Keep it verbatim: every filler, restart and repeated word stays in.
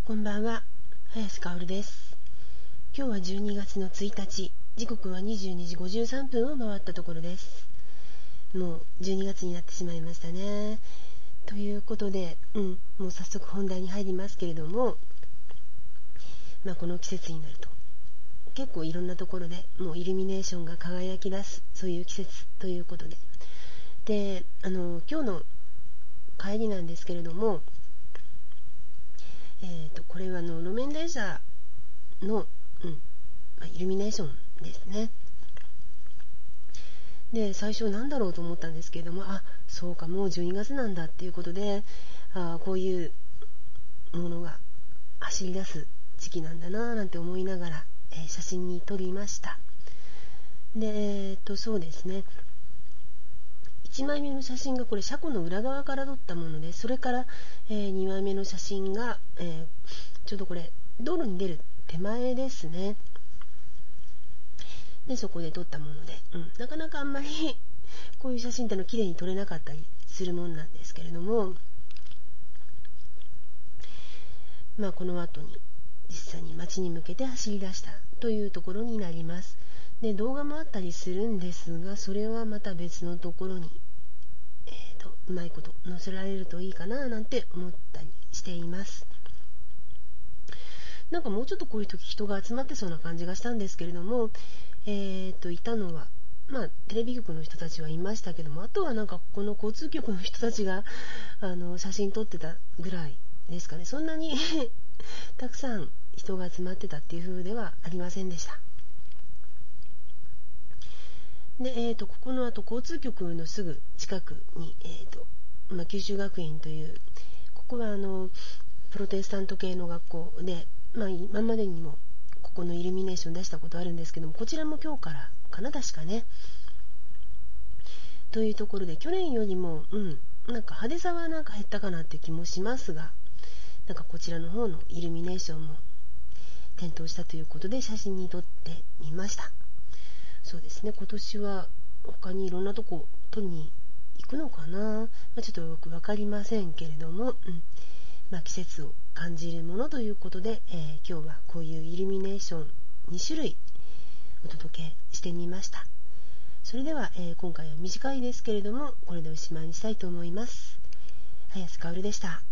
こんばんは、林香織です。今日はじゅうにがつのついたち、時刻はにじゅうにじごじゅうさんぷんを回ったところです。もうじゅうにがつになってしまいましたね。ということで、うん、もう早速本題に入りますけれども、まあ、この季節になると結構いろんなところでもうイルミネーションが輝き出す、そういう季節ということで、で、あの今日の帰りなんですけれども、えー、とこれはあの路面電車の、うんまあ、イルミネーションですね。で、最初なんだろうと思ったんですけれども、あ、そうか、もうじゅうにがつなんだっていうことで、あこういうものが走り出す時期なんだななんて思いながら、えー、写真に撮りました。で、えー、とそうですね、いちまいめの写真がこれ車庫の裏側から撮ったもので、それから、えー、にまいめの写真が、えー、ちょうどこれ道路に出る手前ですね。でそこで撮ったもので、うん、なかなかあんまりこういう写真っての綺麗に撮れなかったりするもんなんですけれども、まあこの後に実際に街に向けて走り出したというところになります。で動画もあったりするんですが、それはまた別のところに、えーと、うまいこと載せられるといいかななんて思ったりしています。なんかもうちょっとこういう時人が集まってそうな感じがしたんですけれども、えーといたのはまあテレビ局の人たちはいましたけども、あとはなんかここの交通局の人たちがあの写真撮ってたぐらいですかね。そんなにたくさん人が集まってたっていう風ではありませんでした。で、えーとここの後交通局のすぐ近くに、えーとまあ、九州学院という、ここはあのプロテスタント系の学校で、まあ、今までにもここのイルミネーション出したことあるんですけども、こちらも今日からかな、確かね。というところで、去年よりも、うん、なんか派手さはなんか減ったかなって気もしますが、なんかこちらの方のイルミネーションも点灯したということで写真に撮ってみました。そうですね、今年は他にいろんなとこ撮りに行くのかな、まあ、ちょっとよく分かりませんけれども、うんまあ、季節を感じるものということで、えー、今日はこういうイルミネーションにしゅるいお届けしてみました。それでは、えー、今回は短いですけれどもこれでおしまいにしたいと思います。林香織でした。